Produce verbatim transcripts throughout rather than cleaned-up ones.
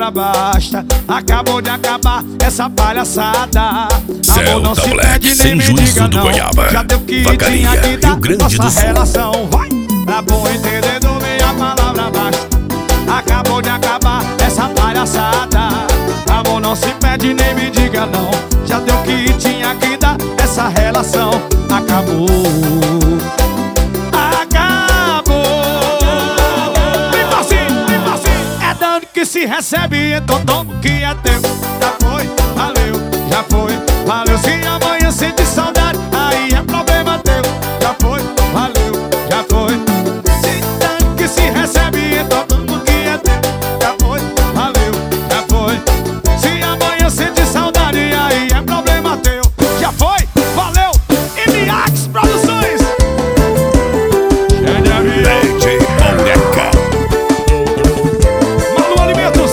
palavra basta. Acabou de acabar essa palhaçada. Amor não se Black, pede nem sem me juízo diga do não. Goiaba. Já deu que Vacaria, tinha que dar Rio Grande do nossa Sul. relação. Vai! Pra bom entendedor, meia palavra basta. Acabou de acabar essa palhaçada. Amor não se pede nem me diga não. Já deu que tinha que dar essa relação. Acabou. Acabou. Vem assim, vem assim. É dano que se recebe, então toma o que é teu. Já foi, valeu, já foi, valeu. Se amanhã sente saudade, aí é problema teu. Já foi, valeu, já foi. Se dano que se recebe, então toma o que é teu. Já foi, valeu, já foi. Se amanhã sente saudade, aí é problema teu. Já foi, valeu. E Miax Produções. D J Boneca. Malu Alimentos.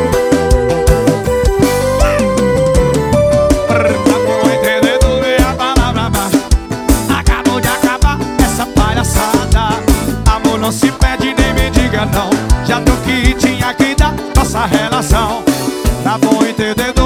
Acabou entendendo meia palavra basta. Acabou de acabar essa palhaçada. Amor não se pede nem me diga não. Já deu que tinha que dar nossa relação. Tá bom entendendo